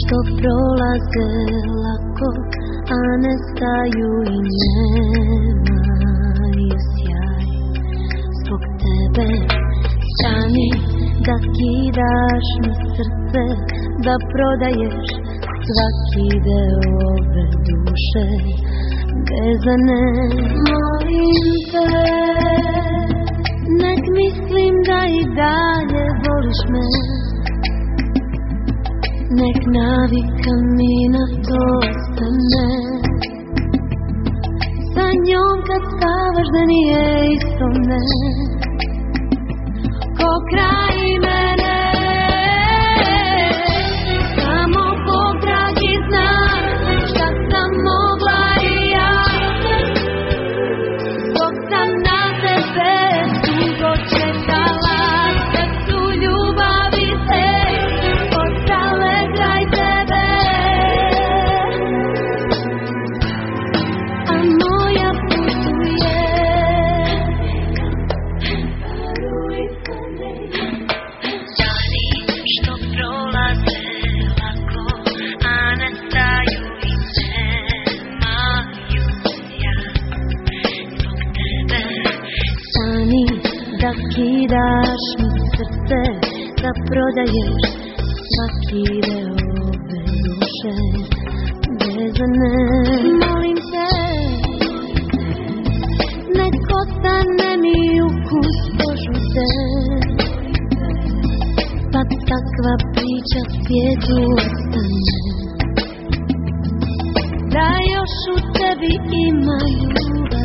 što prolaze lako, a nestaju i nemaju sjaj. Zbog tebe stani da kidaš mi srce, da prodaješ svaki deo ove duše vezane. Molim te, nek mislim da i dalje voliš me, nek navika mi na to ostane. Sa njom kad spavaš da nije isto ne, ko kraj mene. Samo Bog dragi zna šta sam mogla i ja, dok sam na tebe dugo čekala. Kad su ljubavi se ostale kraj tebe, a moja putuje. Dani što prolaze lako, a nestaju i nemaju sjaj. Zbog tebe stani da kidaš mi srce, da prodaješ svaki deo ove duše vezane. Molim te, nek ostane mi ukus požute, pa takva priča svijetu ostane. Da još u tebi ima ljubav,